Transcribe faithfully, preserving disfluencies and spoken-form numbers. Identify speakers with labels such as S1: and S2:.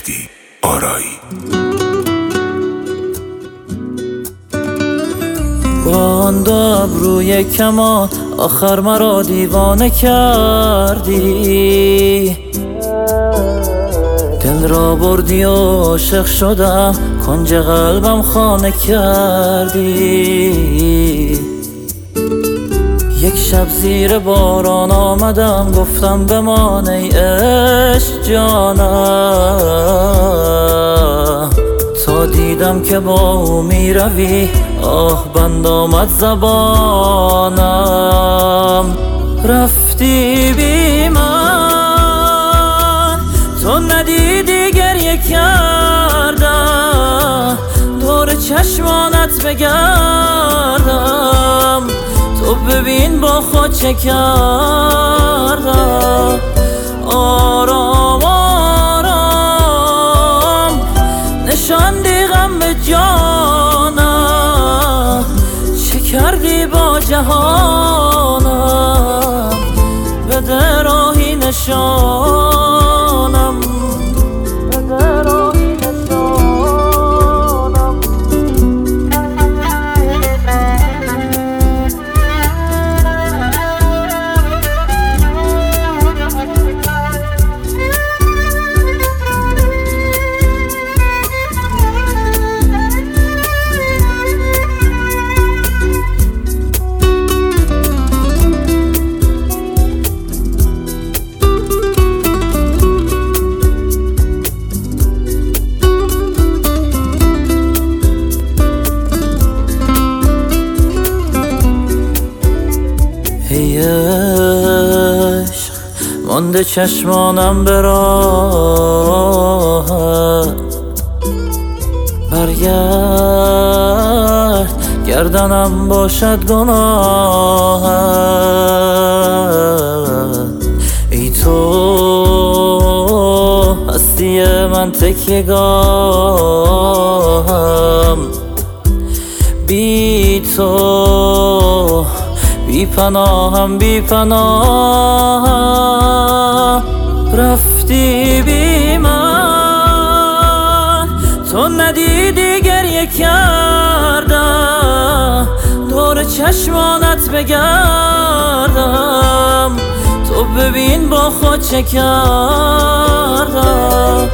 S1: مهدی آرایی.
S2: با آن دو ابروی کمان آخر مرا دیوانه کردی، دل را بردی و عاشق شدم، کنج قلبم خانه کردی. یک شب زیر باران آمدم، گفتم بمان ای عشق جانم، تا دیدم که با او می روی آه بند آمد زبانم. رفتی بی من، تو ندیدی گریه کردم، دور چشمانت بگردم، تو ببین با خود چه کردم. آرام آرام نشاندی غم به جانم، چه کردی با جهانم، بده راهی نشانم، بده راهی نشانم. ای عشق مانده چشمانم به راهت، برگرد گردنم باشد گناهت. ای تو هستی من تکیه‌گاهم، بی تو بی پناهم بی پناه. رفتی بی من، تو ندیدی گریه کردم، دور چشمانت بگردم، تو ببین با خود چه کردم.